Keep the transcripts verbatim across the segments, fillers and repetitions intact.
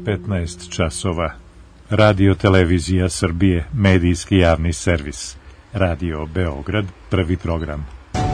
petnaest časova. Radio Televizija Srbije, medijski javni servis. Radio Beograd, prvi program.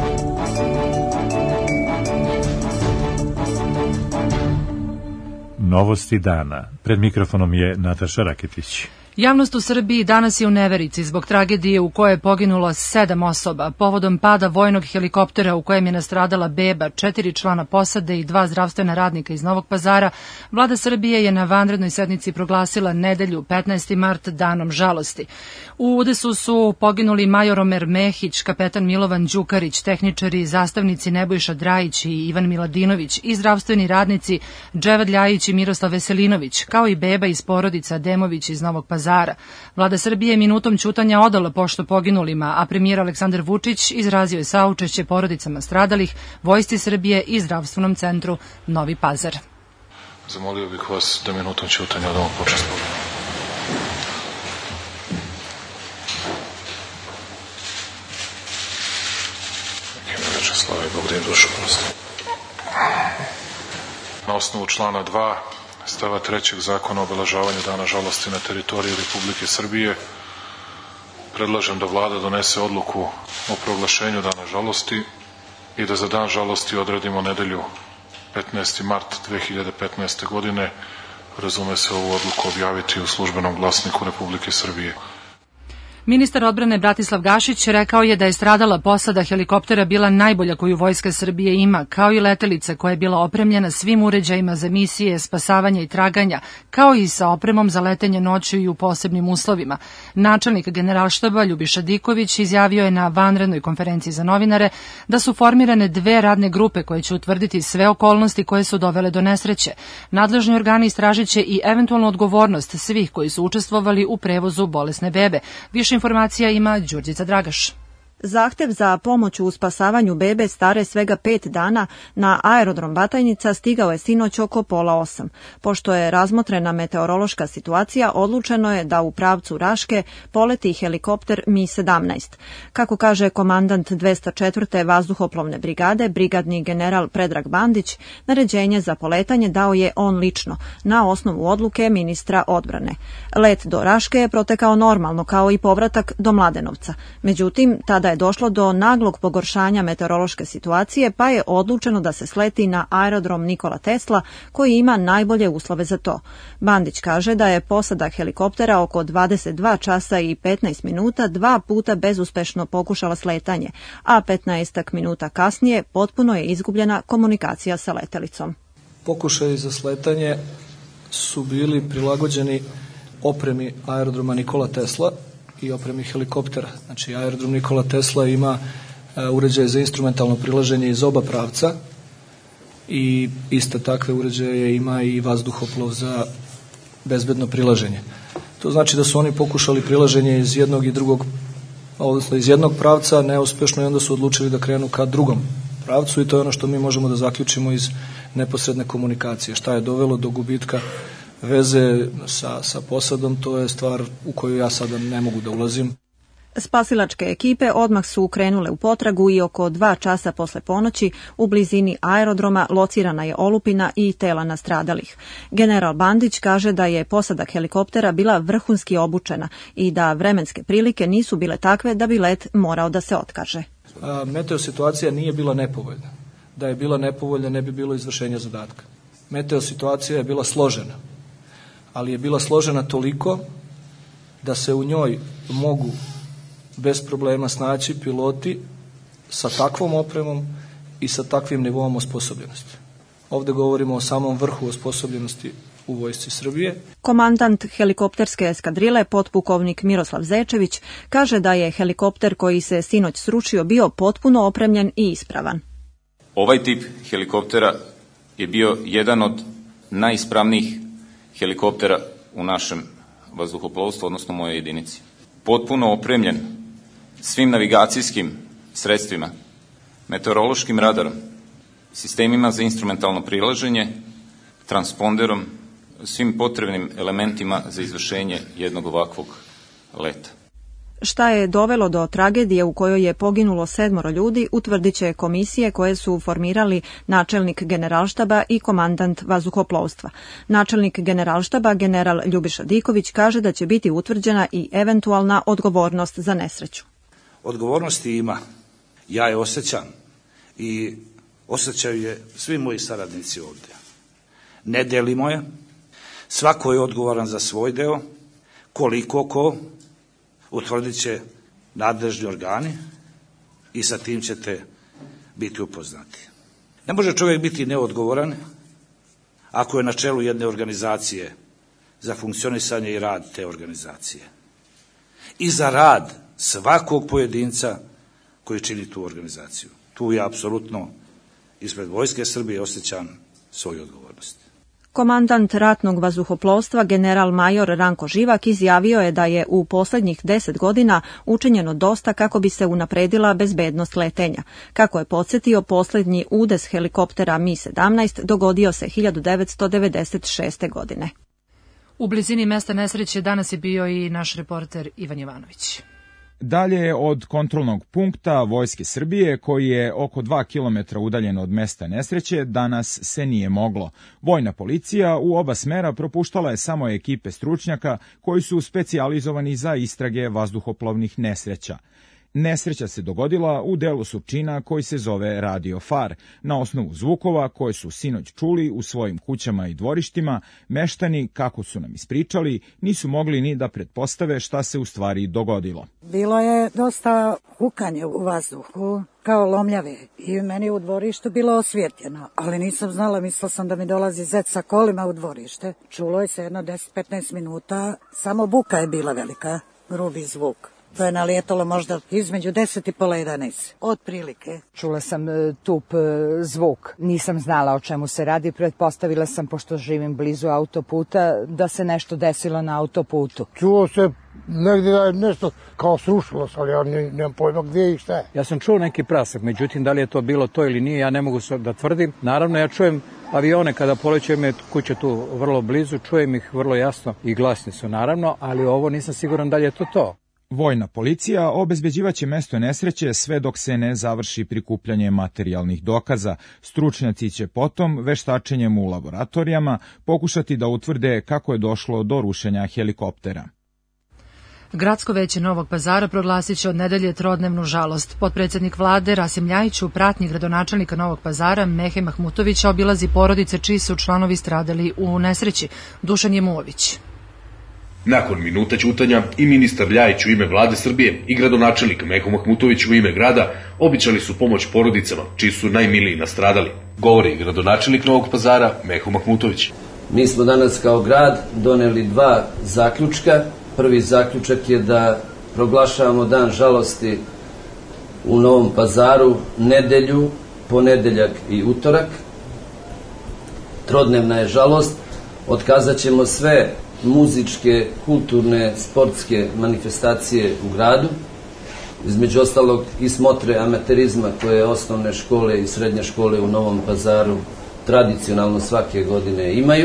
Novosti dana. Pred mikrofonom je Nataša Raketić. Javnost u Srbiji danas je u neverici zbog tragedije u kojoj je poginulo sedam osoba povodom pada vojnog helikoptera u kojem je nastradala beba, četiri člana posade i dva zdravstvena radnika iz Novog Pazara. Vlada Srbije je na vanrednoj sednici proglasila nedelju petnaesti mart danom žalosti. U udesu su poginuli major Omer Mehić, kapetan Milovan Đukarić, tehničari i zastavnici Nebojša Drajić i Ivan Miladinović i zdravstveni radnici Dževad Ljajić i Miroslav Veselinović, kao i beba iz porodica Demović iz Novog Pazara. Vlada Srbije je minutom ćutanja odala poštu poginulima, a premijer Aleksandar Vučić izrazio je saučešće porodicama stradalih, Vojsci Srbije i Zdravstvenom centru Novi Pazar. Zamolio bih vas da minutom ćutanja odamo počast poginulima. Ime veče slave i Bog da im dušu prosti. Na osnovu člana dva stava trećeg Zakona o obeležavanju dana žalosti na teritoriji Republike Srbije predlažem da Vlada donese odluku o proglašenju dana žalosti i da za dan žalosti odredimo nedelju petnaesti mart dve hiljade petnaeste. godine, razume se ovu odluku objaviti u Službenom glasniku Republike Srbije. Ministar odbrane Bratislav Gašić rekao je da je stradala posada helikoptera bila najbolja koju Vojska Srbije ima, kao i letelica koja je bila opremljena svim uređajima za misije, spasavanja i traganja, kao i sa opremom za letenje noću i u posebnim uslovima. Načelnik Generalštaba Ljubiša Diković izjavio je na vanrednoj konferenciji za novinare da su formirane dve radne grupe koje će utvrditi sve okolnosti koje su dovele do nesreće. Nadležni organi istražiće i eventualnu odgovornost svih koji su učestvovali u prevozu bolesne bebe. Više informacija ima Đurđica Dragaš. Zahtev za pomoć u spasavanju bebe stare svega pet dana na aerodrom Batajnica stigao je sinoć oko pola osam. Pošto je razmotrena meteorološka situacija, odlučeno je da u pravcu Raške poleti helikopter Mi sedamnaest. Kako kaže komandant dvesta četvrte vazduhoplovne brigade, brigadni general Predrag Bandić, naređenje za poletanje dao je on lično, na osnovu odluke ministra odbrane. Let do Raške je protekao normalno, kao i povratak do Mladenovca. Međutim, tada je došlo do naglog pogoršanja meteorološke situacije, pa je odlučeno da se sleti na aerodrom Nikola Tesla, koji ima najbolje uslove za to. Bandić kaže da je posada helikoptera oko dvadeset dva časa i petnaest minuta dva puta bezuspešno pokušala sletanje, a petnaestak minuta kasnije potpuno je izgubljena komunikacija sa letelicom. Pokušaji za sletanje su bili prilagođeni opremi aerodroma Nikola Tesla i opremi helikoptera. Znači, aerodrom Nikola Tesla ima uh, uređaje za instrumentalno prilaženje iz oba pravca i iste takve uređaje ima i vazduhoplov za bezbedno prilaženje. To znači da su oni pokušali prilaženje iz jednog i drugog, odnosno iz jednog pravca neuspešno, i onda su odlučili da krenu ka drugom pravcu, i to je ono što mi možemo da zaključimo iz neposredne komunikacije. Šta je dovelo do gubitka veze sa, sa posadom, to je stvar u koju ja sada ne mogu da ulazim. Spasilačke ekipe odmah su krenule u potragu i oko dva časa posle ponoći u blizini aerodroma locirana je olupina i tela nastradalih. General Bandić kaže da je posada helikoptera bila vrhunski obučena i da vremenske prilike nisu bile takve da bi let morao da se otkaže. A, meteo situacija nije bila nepovoljna. Da je bila nepovoljna, ne bi bilo izvršenja zadatka. Meteo situacija je bila složena, ali je bila složena toliko da se u njoj mogu bez problema snaći piloti sa takvom opremom i sa takvim nivoom osposobljenosti. Ovde govorimo o samom vrhu osposobljenosti u Vojsci Srbije. Komandant helikopterske eskadrile, potpukovnik Miroslav Zečević, kaže da je helikopter koji se sinoć srušio bio potpuno opremljen i ispravan. Ovaj tip helikoptera je bio jedan od najispravnijih helikoptera u našem vazduhoplovstvu, odnosno moje jedinici. Potpuno opremljen svim navigacijskim sredstvima, meteorološkim radarom, sistemima za instrumentalno prilaženje, transponderom, svim potrebnim elementima za izvršenje jednog ovakvog leta. Šta je dovelo do tragedije u kojoj je poginulo sedmoro ljudi, utvrdit će komisije koje su formirali načelnik Generalštaba i komandant vazduhoplovstva. Načelnik Generalštaba, general Ljubiša Diković, kaže da će biti utvrđena i eventualna odgovornost za nesreću. Odgovornosti ima. Ja je osjećam i osjećaju je svi moji saradnici ovdje. Ne delimo je. Svako je odgovoran za svoj deo. Koliko ko utvrdit će nadležni organi i sa tim ćete biti upoznati. Ne može čovjek biti neodgovoran ako je na čelu jedne organizacije za funkcionisanje i rad te organizacije. I za rad svakog pojedinca koji čini tu organizaciju. Tu ja apsolutno ispred Vojske Srbije osjećam svoju odgovornost. Komandant ratnog vazduhoplovstva general major Ranko Živak izjavio je da je u posljednjih deset godina učinjeno dosta kako bi se unapredila bezbednost letenja. Kako je podsjetio, posljednji udes helikoptera Mi sedamnaest dogodio se hiljadu devetsto devedeset šeste. godine. U blizini mesta nesreće danas je bio i naš reporter Ivan Jovanović. Dalje od kontrolnog punkta Vojske Srbije, koji je oko dva kilometra udaljen od mesta nesreće, danas se nije moglo. Vojna policija u oba smera propuštala je samo ekipe stručnjaka koji su specijalizovani za istrage vazduhoplovnih nesreća. Nesreća se dogodila u delu Surčina koji se zove Radio Far. Na osnovu zvukova koje su sinoć čuli u svojim kućama i dvorištima, meštani, kako su nam ispričali, nisu mogli ni da pretpostave šta se u stvari dogodilo. Bilo je dosta hukanje u vazduhu, kao lomljave, i meni u dvorištu bilo osvjetljeno, ali nisam znala, mislila sam da mi dolazi zet sa kolima u dvorište. Čulo je se jedno deset do petnaest minuta, samo buka je bila velika, grubi zvuk. To je nalijetalo možda između deset i pola jedanaest, otprilike. Čula sam e, tup e, zvuk, nisam znala o čemu se radi, pretpostavila sam, pošto živim blizu autoputa, da se nešto desilo na autoputu. Čuo se negdje da je nešto kao srušilo se, ali ja ne, nemam pojma gdje i šta je. Ja sam čuo neki prasak, međutim da li je to bilo to ili nije, ja ne mogu da tvrdim. Naravno, ja čujem avione kada poleću, im je kuća tu vrlo blizu, čujem ih vrlo jasno i glasni su naravno, ali ovo nisam siguran da li je to to. Vojna policija obezbeđivaće mesto nesreće sve dok se ne završi prikupljanje materijalnih dokaza. Stručnjaci će potom, veštačenjem u laboratorijama, pokušati da utvrde kako je došlo do rušenja helikoptera. Gradsko veće Novog Pazara proglasit će od nedelje trodnevnu žalost. Potpredsednik vlade Rasim Ljajić u pratnji gradonačelnika Novog Pazara Mehe Mahmutovića obilazi porodice čiji su članovi stradali u nesreći. Dušan Jemuović. Nakon minuta ćutanja i ministar Ljajić u ime vlade Srbije i gradonačelnik Meho Mahmutović u ime grada običali su pomoć porodicama čiji su najmiliji nastradali. Govori gradonačelnik Novog Pazara Meho Mahmutović. Mi smo danas kao grad doneli dva zaključka. Prvi zaključak je da proglašavamo dan žalosti u Novom Pazaru nedelju, ponedeljak i utorak. Trodnevna je žalost. Otkazat ćemo sve muzičke, kulturne, sportske manifestacije u gradu, između ostalog i smotre amaterizma koje osnovne škole i srednje škole u Novom Pazaru tradicionalno svake godine imaju.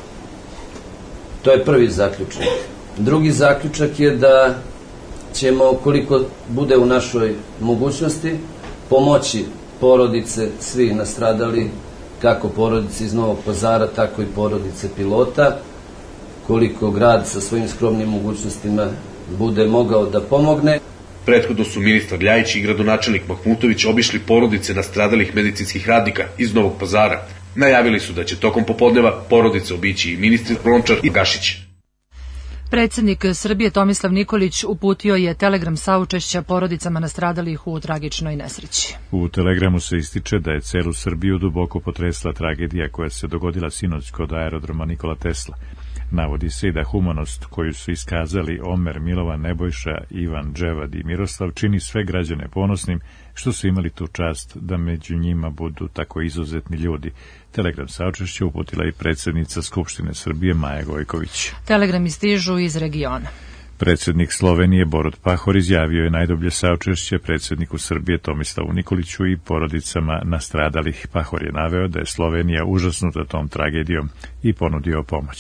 To je prvi zaključak. Drugi zaključak je da ćemo, koliko bude u našoj mogućnosti, pomoći porodice svih nastradali, kako porodice iz Novog Pazara, tako i porodice pilota, koliko grad sa svojim skromnim mogućnostima bude mogao da pomogne. Prethodno su ministar Ljajić i gradonačelnik Mahmutović obišli porodice nastradalih medicinskih radnika iz Novog Pazara. Najavili su da će tokom popodneva porodice obići i ministri Lončar i Gašić. Predsednik Srbije Tomislav Nikolić uputio je telegram saučešća porodicama nastradalih u tragičnoj nesreći. U telegramu se ističe da je celu Srbiju duboko potresla tragedija koja se dogodila sinoć kod aerodroma Nikola Tesla. Navodi se i da humanost koju su iskazali Omer, Milovan, Nebojša, Ivan, Dževad i Miroslav čini sve građane ponosnim što su imali tu čast da među njima budu tako izuzetni ljudi. Telegram saučešća uputila i predsjednica Skupštine Srbije Maja Gojković. Telegrami stižu iz regiona. Predsjednik Slovenije Borut Pahor izjavio je najdublje saučešće predsjedniku Srbije Tomislavu Nikoliću i porodicama nastradalih. Pahor je naveo da je Slovenija užasnuta tom tragedijom i ponudio pomoć.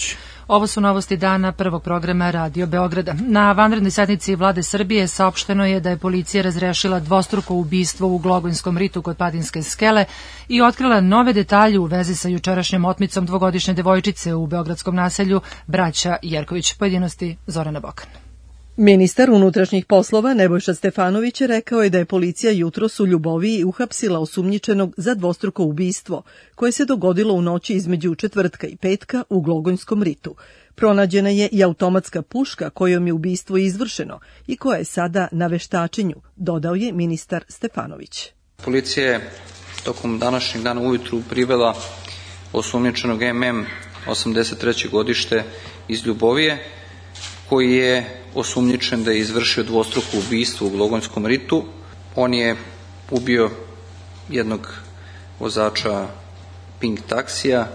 Ovo su novosti dana prvog programa Radio Beograda. Na vanrednoj sednici Vlade Srbije saopšteno je da je policija razrešila dvostruko ubistvo u Glogojskom ritu kod Padinske skele i otkrila nove detalje u vezi sa jučerašnjom otmicom dvogodišnje devojčice u beogradskom naselju Braća Jerković. Pojedinosti Zorana Bokan. Ministar unutrašnjih poslova Nebojša Stefanović rekao je da je policija jutros u Ljuboviji uhapsila osumnjičenog za dvostruko ubistvo, koje se dogodilo u noći između četvrtka i petka u Glogojskom ritu. Pronađena je i automatska puška kojom je ubistvo izvršeno i koja je sada na veštačenju, dodao je ministar Stefanović. Policija je tokom današnjeg dana ujutru privela osumnjičenog em em osamdeset treće godište iz Ljubovije, koji je osumnjičen da je izvršio dvostruko ubistvo u Glogojskom ritu. On je ubio jednog vozača Pink taksija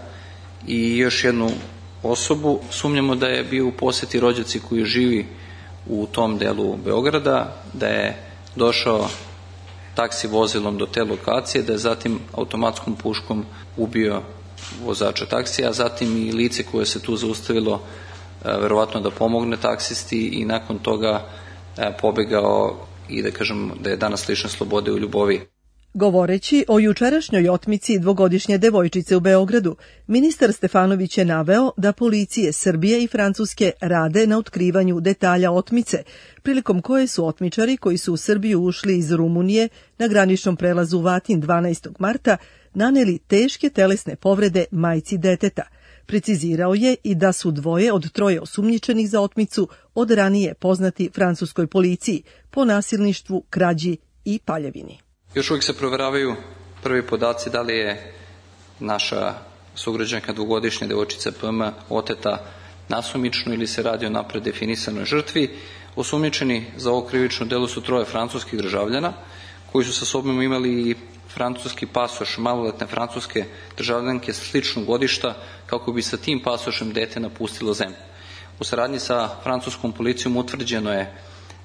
i još jednu osobu. Sumnjamo da je bio u poseti rođaci koji živi u tom delu Beograda, da je došao taksi vozilom do te lokacije, da je zatim automatskom puškom ubio vozača taksija, a zatim i lice koje se tu zaustavilo verovatno da pomogne taksisti i nakon toga pobegao i da kažem da je danas lišen slobode u Ljuboviji. Govoreći o jučerašnjoj otmici dvogodišnje devojčice u Beogradu, ministar Stefanović je naveo da policije Srbije i Francuske rade na otkrivanju detalja otmice, prilikom koje su otmičari koji su u Srbiju ušli iz Rumunije na graničnom prelazu Vatin dvanaestog marta naneli teške telesne povrede majci deteta. Precizirao je i da su dvoje od troje osumnjičenih za otmicu od ranije poznati francuskoj policiji po nasilništvu, krađi i paljevini. Još uvijek se proveravaju prvi podaci da li je naša sugrađanka dvogodišnja devojčica P M oteta nasumično ili se radi o napred definisanoj žrtvi. Osumnjičeni za ovo krivično delo su troje francuskih državljana koji su sa sobom imali i francuski pasoš maloletne francuske državljanke sličnog godišta kako bi sa tim pasošem dete napustilo zemlju. U saradnji sa francuskom policijom utvrđeno je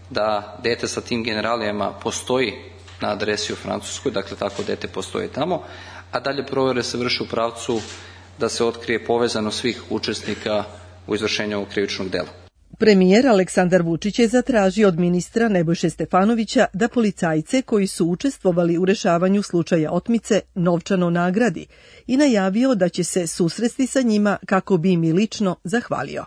da dete sa tim generalijama postoji na adresi u Francuskoj, dakle tako dete postoji tamo, a dalje provere se vrše u pravcu da se otkrije povezano svih učesnika u izvršenju ovog krivičnog dela. Premijer Aleksandar Vučić je zatražio od ministra Nebojše Stefanovića da policajce koji su učestvovali u rešavanju slučaja otmice novčano nagradi i najavio da će se susresti sa njima kako bi im i lično zahvalio.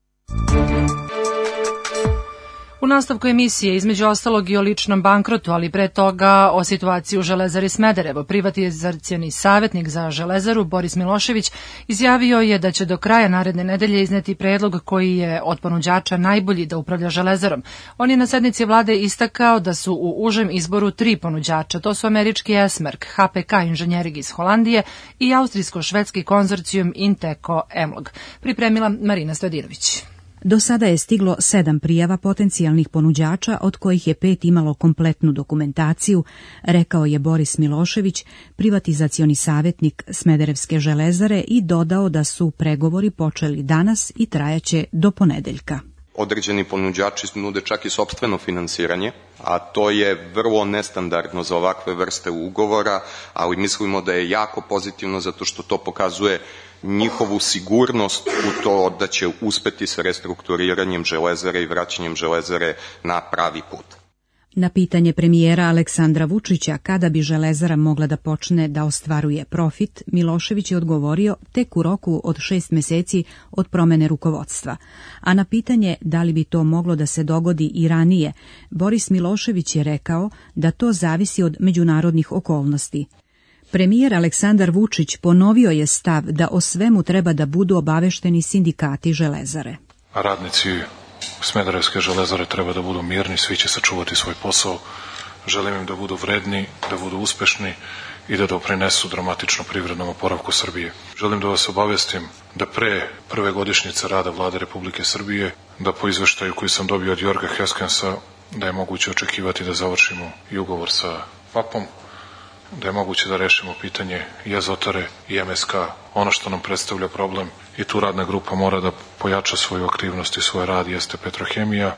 U nastavku emisije, između ostalog i o ličnom bankrotu, ali pre toga o situaciji u Železari Smederevo, privatizacioni savjetnik za Železaru Boris Milošević izjavio je da će do kraja naredne nedelje izneti predlog koji je od ponuđača najbolji da upravlja Železarom. On je na sednici vlade istakao da su u užem izboru tri ponuđača, to su američki Esmerk, H P K Inženjering iz Holandije i austrijsko-švedski konzorcijum Inteko Emlog. Pripremila Marina Stojadinović. Do sada je stiglo sedam prijava potencijalnih ponuđača, od kojih je pet imalo kompletnu dokumentaciju, rekao je Boris Milošević, privatizacioni savjetnik Smederevske Železare, i dodao da su pregovori počeli danas i trajaće do ponedeljka. Određeni ponuđači nude čak i sopstveno finansiranje, a to je vrlo nestandardno za ovakve vrste ugovora, ali mislimo da je jako pozitivno zato što to pokazuje njihovu sigurnost u to da će uspeti sa restrukturiranjem Železare i vraćanjem Železare na pravi put. Na pitanje premijera Aleksandra Vučića kada bi Železara mogla da počne da ostvaruje profit, Milošević je odgovorio tek u roku od šest meseci od promene rukovodstva. A na pitanje da li bi to moglo da se dogodi i ranije, Boris Milošević je rekao da to zavisi od međunarodnih okolnosti. Premijer Aleksandar Vučić ponovio je stav da o svemu treba da budu obavešteni sindikati Železare. Radnici Smederevske Železare treba da budu mirni, svi će sačuvati svoj posao. Želim im da budu vredni, da budu uspešni i da doprinesu dramatično privrednom oporavku Srbije. Želim da vas obavestim da pre prve godišnjice rada Vlade Republike Srbije, da po izveštaju koji sam dobio od Jorga Heskensa, da je moguće očekivati da završimo i ugovor sa F A P-om, da je moguće da rešimo pitanje i Azotare i M S K, ono što nam predstavlja problem i tu radna grupa mora da pojača svoju aktivnost i svoj rad jeste Petrohemija.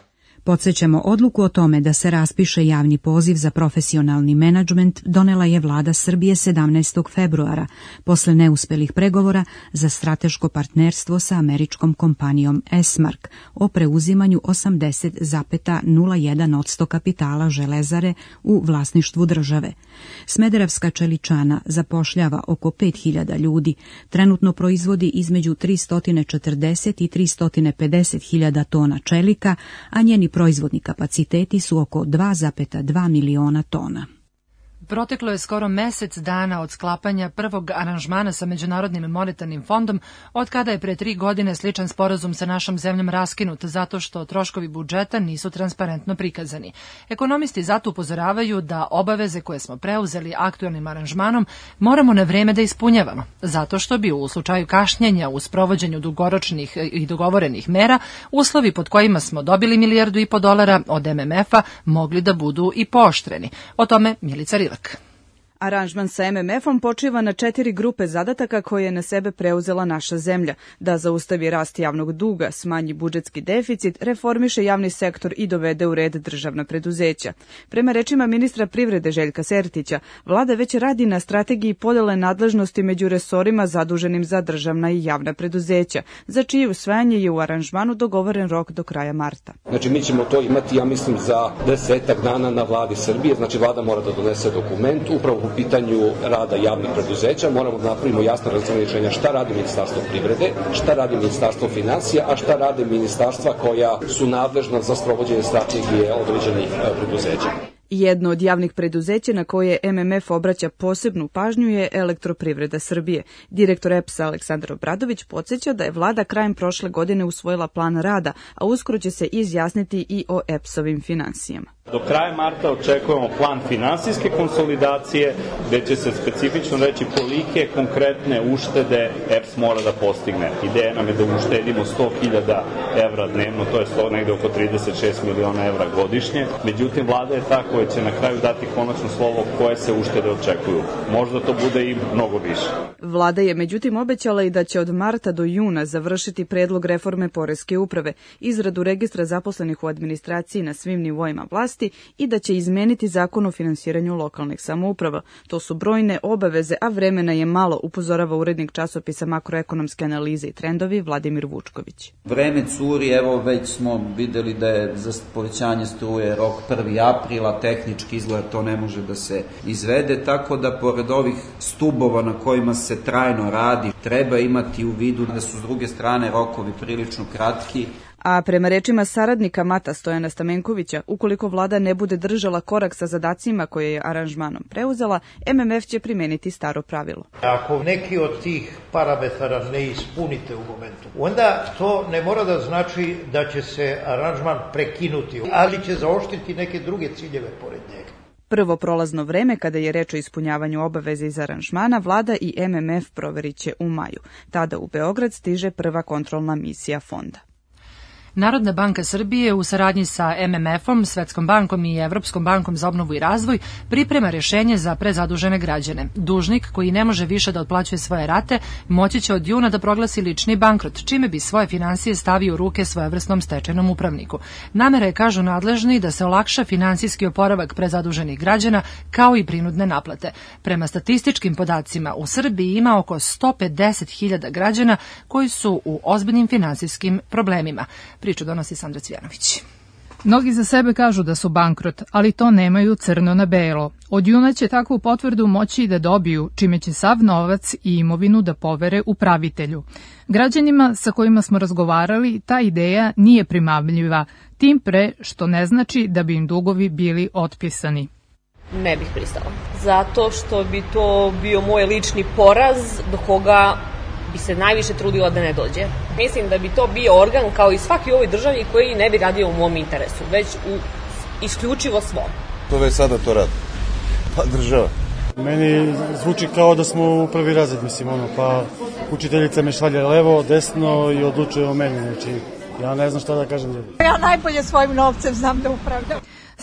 Podsjećamo, odluku o tome da se raspiše javni poziv za profesionalni menadžment donela je vlada Srbije sedamnaestog februara, posle neuspelih pregovora za strateško partnerstvo sa američkom kompanijom Esmark o preuzimanju osamdeset zarez nula jedan posto kapitala Železare u vlasništvu države. Smederevska čeličana zapošljava oko pet hiljada ljudi, trenutno proizvodi između tristo četrdeset i tristo pedeset hiljada tona čelika, a njeni proizvodni kapaciteti su oko dva zarez dva miliona tona. Proteklo je skoro mesec dana od sklapanja prvog aranžmana sa Međunarodnim monetarnim fondom, od kada je pre tri godine sličan sporazum sa našom zemljom raskinut zato što troškovi budžeta nisu transparentno prikazani. Ekonomisti zato upozoravaju da obaveze koje smo preuzeli aktualnim aranžmanom moramo na vreme da ispunjavamo, zato što bi u slučaju kašnjenja u sprovođenju dugoročnih i dogovorenih mera uslovi pod kojima smo dobili milijardu i po dolara od M M F-a mogli da budu i pooštreni. O tome Milica Rilak. Aranžman sa M M F-om počiva na četiri grupe zadataka koje je na sebe preuzela naša zemlja: da zaustavi rast javnog duga, smanji budžetski deficit, reformiše javni sektor i dovede u red državna preduzeća. Prema rečima ministra privrede Željka Sertića, vlada već radi na strategiji podele nadležnosti među resorima zaduženim za državna i javna preduzeća, za čije usvajanje je u aranžmanu dogovoren rok do kraja marta. Znači, mi ćemo to imati, ja mislim, za desetak dana na vladi Srbije. Znači, vlada mora da donese dokument upravo u pitanju rada javnih preduzeća. Moramo da napravimo jasno razgraničenja šta radi Ministarstvo privrede, šta radi Ministarstvo finansija, a šta rade ministarstva koja su nadležna za sprovođenje strategije određenih preduzeća. Jedno od javnih preduzeća na koje M M F obraća posebnu pažnju je Elektroprivreda Srbije. Direktor E P S-a Aleksandar Obradović podsjeća da je vlada krajem prošle godine usvojila plan rada, a uskoro će se izjasniti i o E P S-ovim finansijama. Do kraja marta očekujemo plan finansijske konsolidacije, gde će se specifično reći kolike konkretne uštede E P S mora da postigne. Ideja nam je da uštedimo sto hiljada evra dnevno, to je sto, negde oko trideset šest miliona evra godišnje. Međutim, vlada je ta koja će na kraju dati konačno slovo koje se uštede očekuju. Možda to bude i mnogo više. Vlada je međutim obećala i da će od marta do juna završiti predlog reforme poreske uprave, izradu registra zaposlenih u administraciji na svim nivoima vlasti i da će izmeniti zakon o finansiranju lokalnih samouprava. To su brojne obaveze, a vremena je malo, upozorava urednik časopisa Makroekonomske analize i trendovi Vladimir Vučković. Vreme curi, evo već smo videli da je za povećanje struje rok prvi april, a tehnički izgled to ne može da se izvede, tako da pored ovih stubova na kojima se trajno radi, treba imati u vidu da su s druge strane rokovi prilično kratki. A prema rečima saradnika Mata Stojana Stamenkovića, ukoliko vlada ne bude držala korak sa zadacima koje je aranžmanom preuzela, M M F će primeniti staro pravilo. Ako neki od tih parametara ne ispunite u momentu, onda to ne mora da znači da će se aranžman prekinuti, ali će zaoštriti neke druge ciljeve pored njega. Prvo prolazno vreme, kada je reč o ispunjavanju obaveze iz aranžmana, vlada i M M F proverit će u maju. Tada u Beograd stiže prva kontrolna misija fonda. Narodna banka Srbije u saradnji sa M M F-om, Svetskom bankom i Evropskom bankom za obnovu i razvoj priprema rješenje za prezadužene građane. Dužnik koji ne može više da otplaćuje svoje rate moći će od juna da proglasi lični bankrot, čime bi svoje finansije stavio u ruke svojevrsnom stečajnom upravniku. Namera je, kažu nadležni, da se olakša finansijski oporavak prezaduženih građana kao i prinudne naplate. Prema statističkim podacima u Srbiji ima oko sto pedeset hiljada građana koji su u ozbiljnim finansijskim problemima. Priču donosi Sandra Cvijanović. Mnogi za sebe kažu da su bankrot, ali to nemaju crno na belo. Od juna će takvu potvrdu moći da dobiju, čime će sav novac i imovinu da povere upravitelju. Građanima sa kojima smo razgovarali, ta ideja nije primamljiva, tim pre što ne znači da bi im dugovi bili otpisani. Ne bih pristala, zato što bi to bio moj lični poraz do koga bi se najviše trudila da ne dođe. Mislim da bi to bio organ kao i svaki u ovoj državi koji ne bi radio u mom interesu, već u isključivo svom. To već sada to radi. Pa država. Meni zvuči kao da smo u prvi razred, mislim, ono, pa učiteljica me šalje levo, desno i odlučuje o meni, znači ja ne znam šta da kažem. Ja najbolje svojim novcem znam da upravljam.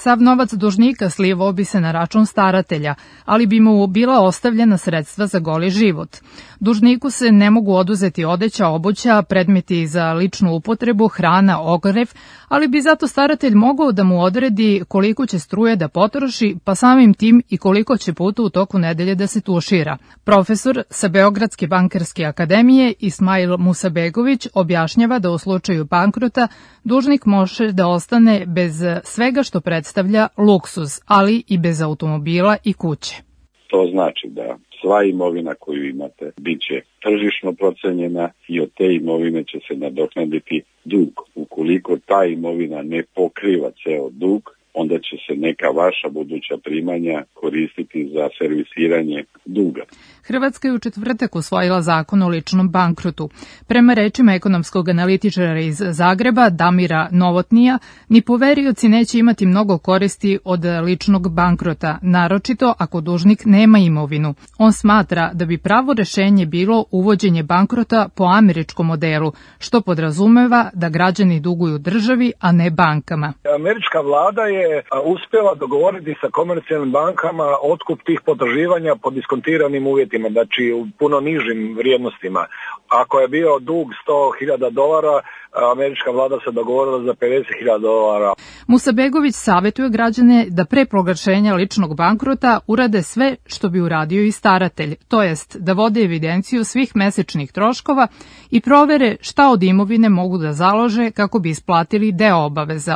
Sav novac dužnika slivao bi se na račun staratelja, ali bi mu bila ostavljena sredstva za goli život. Dužniku se ne mogu oduzeti odeća, obuća, predmeti za ličnu upotrebu, hrana, ogrev, ali bi zato staratelj mogao da mu odredi koliko će struje da potroši, pa samim tim i koliko će puta u toku nedelje da se tušira. Profesor sa Beogradske bankarske akademije Ismail Musabegović objašnjava da u slučaju bankrota dužnik može da ostane bez svega što predstavlja luksuz, ali i bez automobila i kuće. To znači da sva imovina koju imate bit će tržišno procenjena i od te imovine će se nadoknaditi dug. Ukoliko ta imovina ne pokriva ceo dug, onda će se neka vaša buduća primanja koristiti za servisiranje duga. Hrvatska je u četvrtak usvojila zakon o ličnom bankrotu. Prema rečima ekonomskog analitičara iz Zagreba, Damira Novotnija, ni poverioci neće imati mnogo koristi od ličnog bankrota, naročito ako dužnik nema imovinu. On smatra da bi pravo rešenje bilo uvođenje bankrota po američkom modelu, što podrazumeva da građani duguju državi, a ne bankama. Američka vlada je uspjela dogovoriti sa komercijalnim bankama otkup tih potraživanja po diskontiranim uvjetima, znači u puno nižim vrijednostima. Ako je bio dug sto hiljada dolara, američka vlada se dogovorila za pedeset hiljada dolara. Musabegović savjetuje građane da pre proglašenja ličnog bankrota urade sve što bi uradio i staratelj, to jest da vode evidenciju svih mesečnih troškova i provere šta od imovine mogu da založe kako bi isplatili deo obaveza.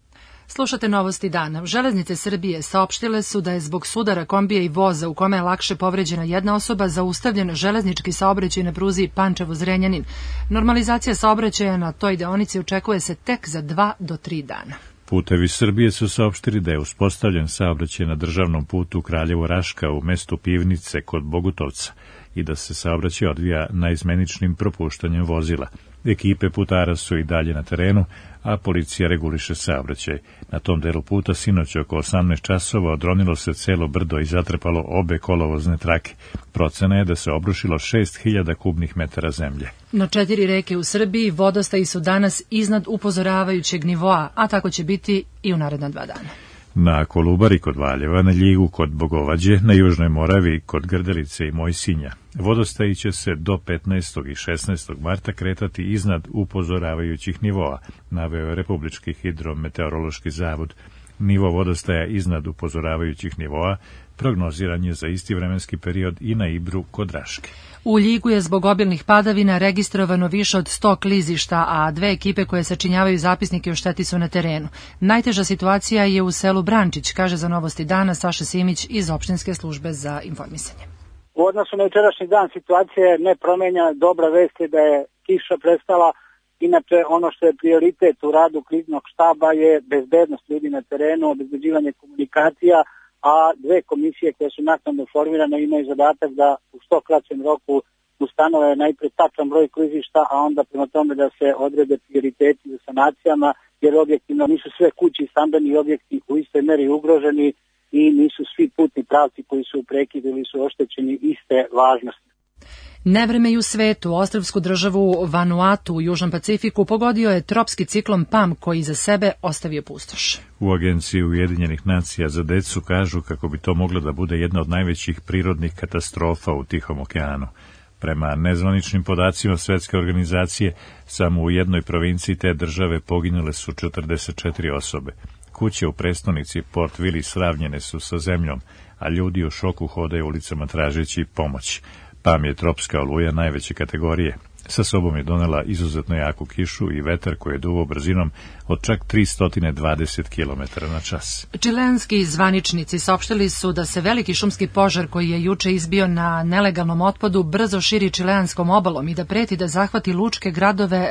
Slušate Novosti dana. Železnice Srbije saopštile su da je zbog sudara kombija i voza u kome je lakše povređena jedna osoba zaustavljen železnički saobraćaj na pruzi Pančevo-Zrenjanin. Normalizacija saobraćaja na toj deonici očekuje se tek za dva do tri dana. Putevi Srbije su saopštili da je uspostavljen saobraćaj na državnom putu Kraljevo-Raška u mestu Pivnice kod Bogutovca i da se saobraćaj odvija naizmeničnim propuštanjem vozila. Ekipe putara su i dalje na terenu, a policija reguliše saobraćaj. Na tom delu puta sinoć oko osamnaest časova odronilo se celo brdo i zatrpalo obe kolovozne trake. Procena je da se obrušilo šest hiljada kubnih metara zemlje. Na četiri reke u Srbiji vodostaji su danas iznad upozoravajućeg nivoa, a tako će biti i u naredna dva dana. Na Kolubari kod Valjeva, na Ljigu kod Bogovađe, na Južnoj Moravi kod Grdelice i Mojsinja. Vodostaji će se do petnaestog i šesnaestog marta kretati iznad upozoravajućih nivoa, naveo je Republički hidrometeorološki zavod. Nivo vodostaja iznad upozoravajućih nivoa prognoziran je za isti vremenski period i na Ibru kod Raške. U Ljigu je zbog obilnih padavina registrovano više od sto klizišta, a dve ekipe koje sačinjavaju zapisnike o šteti su na terenu. Najteža situacija je u selu Brančić, kaže za Novosti dana Saša Simić iz Opštinske službe za informisanje. U odnosu na jučerašnji dan situacija je nepromenjena. Dobra vest je da je kiša prestala. Inače, ono što je prioritet u radu kriznog štaba je bezbednost ljudi na terenu, obezbeđivanje komunikacija, a dve komisije koje su naknadno formirane imaju zadatak da u što kraćem roku ustanove najpre tačan broj klizišta, a onda prema tome da se odrede prioriteti za sanacijama, jer objektivno nisu sve kući i stambeni objekti u istoj meri ugroženi i nisu svi putni pravci koji su u prekidu ili su oštećeni iste važnosti. Nevreme i u svetu, ostrvsku državu Vanuatu u Južnom Pacifiku pogodio je tropski ciklon Pam koji za sebe ostavio pustoš. U Agenciji Ujedinjenih nacija za decu kažu kako bi to moglo da bude jedna od najvećih prirodnih katastrofa u Tihom okeanu. Prema nezvaničnim podacima Svetske organizacije, samo u jednoj provinciji te države poginule su četrdeset četiri osobe. Kuće u prestonici Port Vili sravnjene su sa zemljom, a ljudi u šoku hodaju ulicama tražeći pomoć. Pam je tropska oluja najveće kategorije. Sa sobom je donela izuzetno jaku kišu i vetar koji je duvao brzinom od čak tristo dvadeset kilometara na čas. Čilenski zvaničnici saopštili su da se veliki šumski požar koji je juče izbio na nelegalnom otpadu brzo širi čileanskom obalom i da preti da zahvati lučke gradove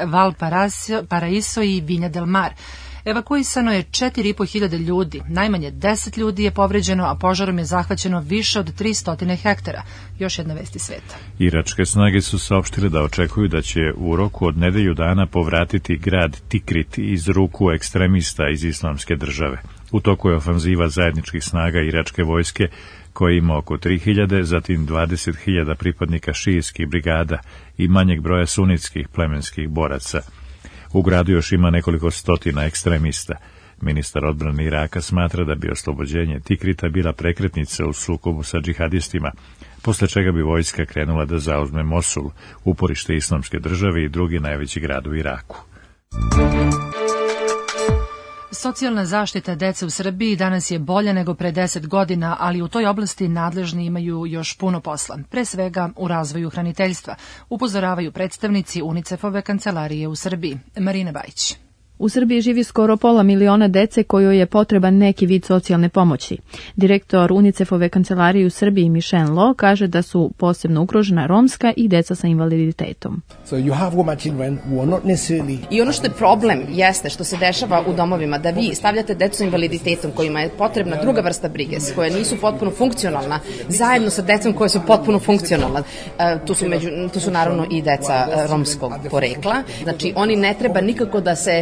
Valparaiso i Vinja del Mar. Evakuisano je četiri i po hiljade ljudi, najmanje deset ljudi je povređeno, a požarom je zahvaćeno više od tristo hektara. Još jedna vest iz sveta. Iračke snage su saopštile da očekuju da će u roku od nedelju dana povratiti grad Tikrit iz ruku ekstremista iz Islamske države. U toku je ofanziva zajedničkih snaga iračke vojske, koja ima oko tri hiljade, zatim dvadeset hiljada pripadnika šijskih brigada i manjeg broja sunitskih plemenskih boraca. U gradu još ima nekoliko stotina ekstremista. Ministar odbrane Iraka smatra da bi oslobođenje Tikrita bila prekretnica u sukobu sa džihadistima, posle čega bi vojska krenula da zauzme Mosul, uporište islamske države i drugi najveći grad u Iraku. Socijalna zaštita dece u Srbiji danas je bolja nego pre deset godina, ali u toj oblasti nadležni imaju još puno posla, pre svega u razvoju hraniteljstva, upozoravaju predstavnici UNICEF-ove kancelarije u Srbiji. Marina Bajić. U Srbiji živi skoro pola miliona dece kojoj je potreban neki vid socijalne pomoći. Direktor UNICEF-ove kancelarije u Srbiji Michelle Lo kaže da su posebno ugrožena romska i deca sa invaliditetom. So you have Roma children who are not necessarily... I ono što je problem jeste što se dešava u domovima, da vi stavljate decu sa invaliditetom kojima je potrebna druga vrsta brige, koja nisu potpuno funkcionalna, zajedno sa decom koje su potpuno funkcionalna. E, tu, su među, tu su naravno i deca romskog porekla. Znači oni ne treba nikako da se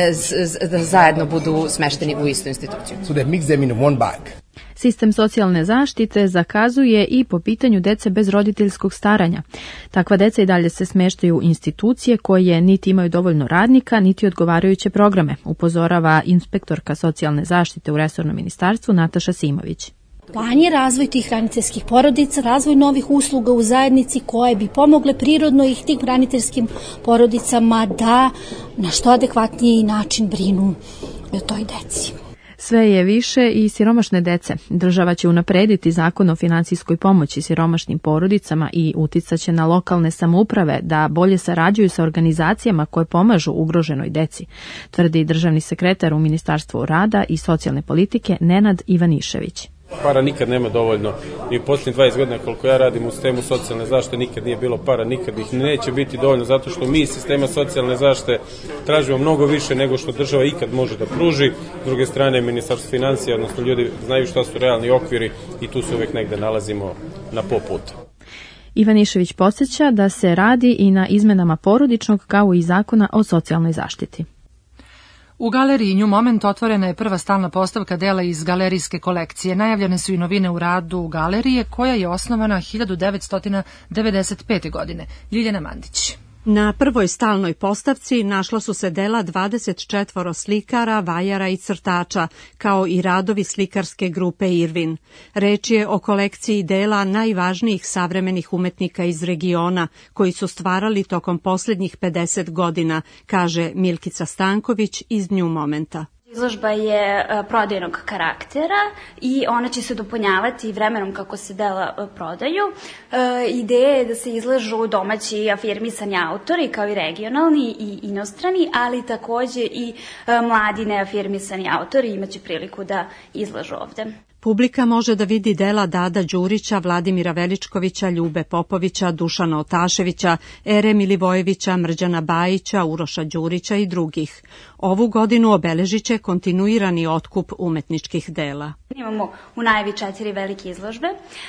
da zajedno budu smešteni u istu instituciju. So they mix them in one bag. Sistem socijalne zaštite zakazuje i po pitanju dece bez roditeljskog staranja. Takva deca i dalje se smeštaju u institucije koje niti imaju dovoljno radnika, niti odgovarajuće programe, upozorava inspektorka socijalne zaštite u resornom ministarstvu Nataša Simović. Plan je razvoj tih hraniteljskih porodica, razvoj novih usluga u zajednici koje bi pomogle prirodno i tim hraniteljskim porodicama da na što adekvatniji način brinu o toj deci. Sve je više i siromašne dece. Država će unaprediti zakon o finansijskoj pomoći siromašnim porodicama i uticaće na lokalne samouprave da bolje sarađuju sa organizacijama koje pomažu ugroženoj deci, tvrdi državni sekretar u Ministarstvu rada i socijalne politike Nenad Ivanišević. Para nikad nema dovoljno. I u posljednjih dvadeset godina koliko ja radim u sistemu socijalne zaštite nikad nije bilo para, nikad ih neće biti dovoljno zato što mi iz sistema socijalne zaštite tražimo mnogo više nego što država ikad može da pruži. S druge strane, Ministarstvo financija, odnosno ljudi znaju šta su realni okviri i tu se uvijek negde nalazimo na po puta. Ivanišević podsjeća da se radi i na izmenama porodičnog kao i zakona o socijalnoj zaštiti. U galeriji New Moment otvorena je prva stalna postavka dela iz galerijske kolekcije. Najavljene su i novine u radu galerije, koja je osnovana hiljadu devetsto devedeset pete. godine. Ljiljana Mandić. Na prvoj stalnoj postavci našla su se dela dvadeset četvoro slikara, vajara i crtača, kao i radovi slikarske grupe Irvin. Reč je o kolekciji dela najvažnijih savremenih umetnika iz regiona, koji su stvarali tokom posljednjih pedeset godina, kaže Milkica Stanković iz New Momenta. Izložba je prodajnog karaktera i ona će se dopunjavati vremenom kako se dela prodaju. E, ideja je da se izlažu domaći afirmisani autori kao i regionalni i inostrani, ali takođe i e, mladi neafirmisani autori imaće priliku da izlažu ovde. Publika može da vidi dela Dada Đurića, Vladimira Veličkovića, Ljube Popovića, Dušana Otaševića, Ere Milivojevića, Mrđana Bajića, Uroša Đurića i drugih. Ovu godinu obeležit će kontinuirani otkup umetničkih dela. Imamo u najavi četiri velike izložbe,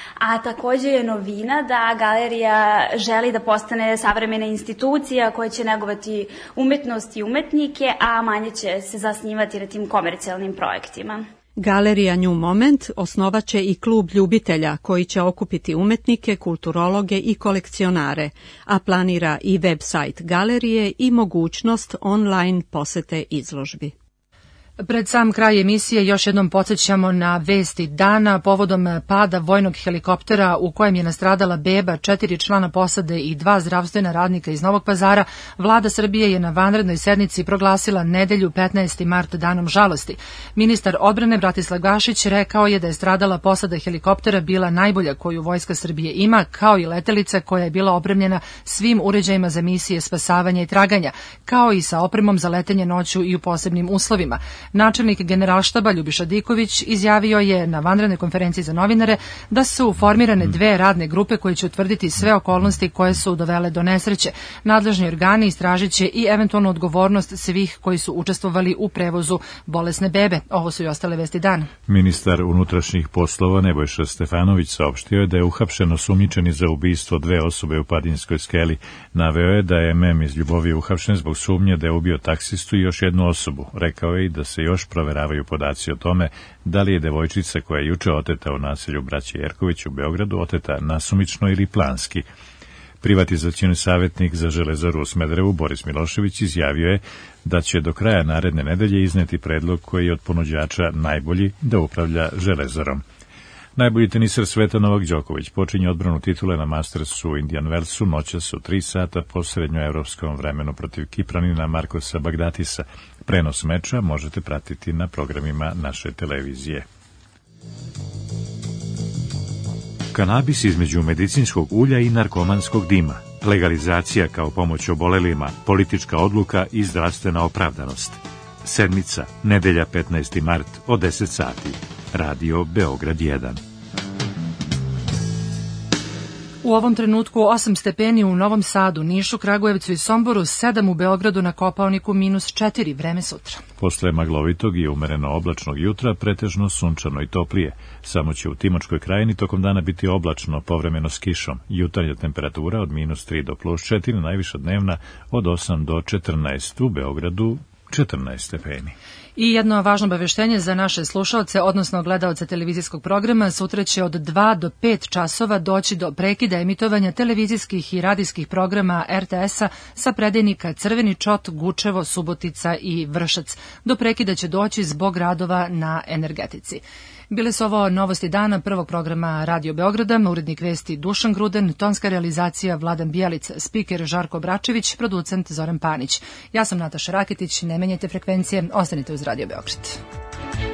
a takođe je novina da galerija želi da postane savremena institucija koja će negovati umetnost i umetnike, a manje će se zasnivati na tim komercijalnim projektima. Galerija New Moment osnovaće i klub ljubitelja koji će okupiti umetnike, kulturologe i kolekcionare, a planira i web-sajt galerije i mogućnost online posete izložbi. Pred sam kraj emisije još jednom podsjećamo na vesti dana povodom pada vojnog helikoptera u kojem je nastradala beba, četiri člana posade i dva zdravstvena radnika iz Novog Pazara. Vlada Srbije je na vanrednoj sednici proglasila nedelju petnaesti mart danom žalosti. Ministar odbrane Bratislav Gašić rekao je da je stradala posada helikoptera bila najbolja koju Vojska Srbije ima, kao i letelica koja je bila opremljena svim uređajima za misije spasavanja i traganja, kao i sa opremom za letenje noću i u posebnim uslovima. Načelnik Generalštaba Ljubiša Diković izjavio je na vanrednoj konferenciji za novinare da su formirane dve radne grupe koje će utvrditi sve okolnosti koje su dovele do nesreće. Nadležni organi istražit će i eventualnu odgovornost svih koji su učestvovali u prevozu bolesne bebe. Ovo su i ostale vesti dana. Ministar unutrašnjih poslova Nebojša Stefanović saopštio je da je uhapšen osumnjičeni za ubistvo dve osobe u Padinskoj skeli. Naveo je da je mem iz Ljubovije uhapšen zbog sumnje da je ubio taksistu i još jednu osobu. Rekao je i da se još proveravaju podaci o tome da li je devojčica koja je juče oteta u naselju braće Jerković u Beogradu oteta nasumično ili planski. Privatizacioni savjetnik za Železaru u Smederevu Boris Milošević izjavio je da će do kraja naredne nedelje izneti predlog koji je od ponuđača najbolji da upravlja Železarom. Najbolji teniser sveta Novak Đoković počinje odbranu titule na Mastersu u Indian Wellsu noćas u tri sata po srednjoevropskom vremenu protiv Kipranina Markosa Bagdatisa. Prenos meča možete pratiti na programima naše televizije. Kanabis između medicinskog ulja i narkomanskog dima. Legalizacija kao pomoć obolelima, politička odluka i zdravstvena opravdanost. Sedmica, nedelja petnaesti mart od deset sati. Radio Beograd jedan. U ovom trenutku osam stepeni u Novom Sadu, Nišu, Kragujevcu i Somboru, sedam u Beogradu, na Kopaoniku minus četiri, vreme sutra. Posle maglovitog i umereno oblačnog jutra pretežno sunčano i toplije. Samo će u Timočkoj krajini tokom dana biti oblačno, povremeno s kišom. Jutarnja temperatura od minus tri do plus četiri, najviša dnevna od osam do četrnaest, u Beogradu četrnaest stepeni. I jedno važno obaveštenje za naše slušaoce, odnosno gledaoce televizijskog programa. Sutra će od dva do pet časova doći do prekida emitovanja televizijskih i radijskih programa er te esa sa predajnika Crveni Čot, Gučevo, Subotica i Vršac. Do prekida će doći zbog radova na energetici. Bile su ovo novosti dana prvog programa Radio Beograda, urednik vesti Dušan Gruden, tonska realizacija Vladan Bijelic, spiker Žarko Bračević, producent Zoran Panić. Ja sam Nataša Raketić, ne menjajte frekvencije, ostanite uz Radio Beograd.